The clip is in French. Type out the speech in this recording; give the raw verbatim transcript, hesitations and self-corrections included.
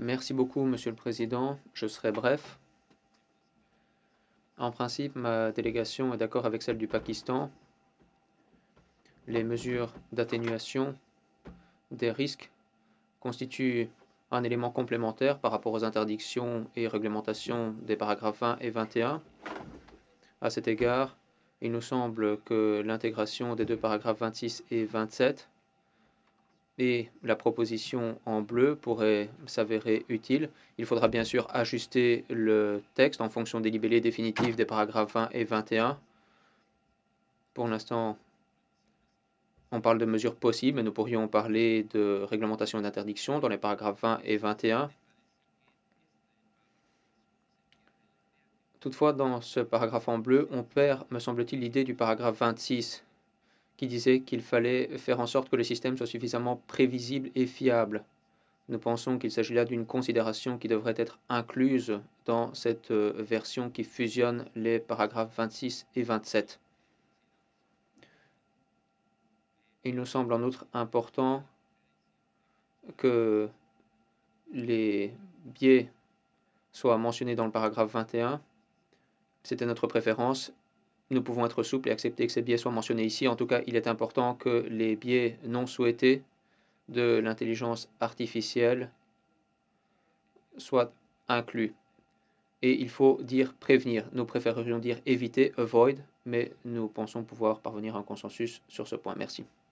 Merci beaucoup, Monsieur le Président. Je serai bref. En principe, ma délégation est d'accord avec celle du Pakistan. Les mesures d'atténuation des risques constituent un élément complémentaire par rapport aux interdictions et réglementations des paragraphes vingt et vingt et un. À cet égard, il nous semble que l'intégration des deux paragraphes vingt-six et vingt-sept et la proposition en bleu pourrait s'avérer utile. Il faudra bien sûr ajuster le texte en fonction des libellés définitifs des paragraphes vingt et vingt et un. Pour l'instant, on parle de mesures possibles, mais nous pourrions parler de réglementation et d'interdiction dans les paragraphes vingt et vingt et un. Toutefois, dans ce paragraphe en bleu, on perd, me semble-t-il, l'idée du paragraphe vingt-six qui disait qu'il fallait faire en sorte que le système soit suffisamment prévisible et fiable. Nous pensons qu'il s'agit là d'une considération qui devrait être incluse dans cette euh, version qui fusionne les paragraphes vingt-six et vingt-sept. Il nous semble en outre important que les biais soient mentionnés dans le paragraphe vingt et un. C'était notre préférence. Nous pouvons être souples et accepter que ces biais soient mentionnés ici. En tout cas, il est important que les biais non souhaités de l'intelligence artificielle soient inclus. Et il faut dire prévenir. Nous préférerions dire éviter, avoid, mais nous pensons pouvoir parvenir à un consensus sur ce point. Merci.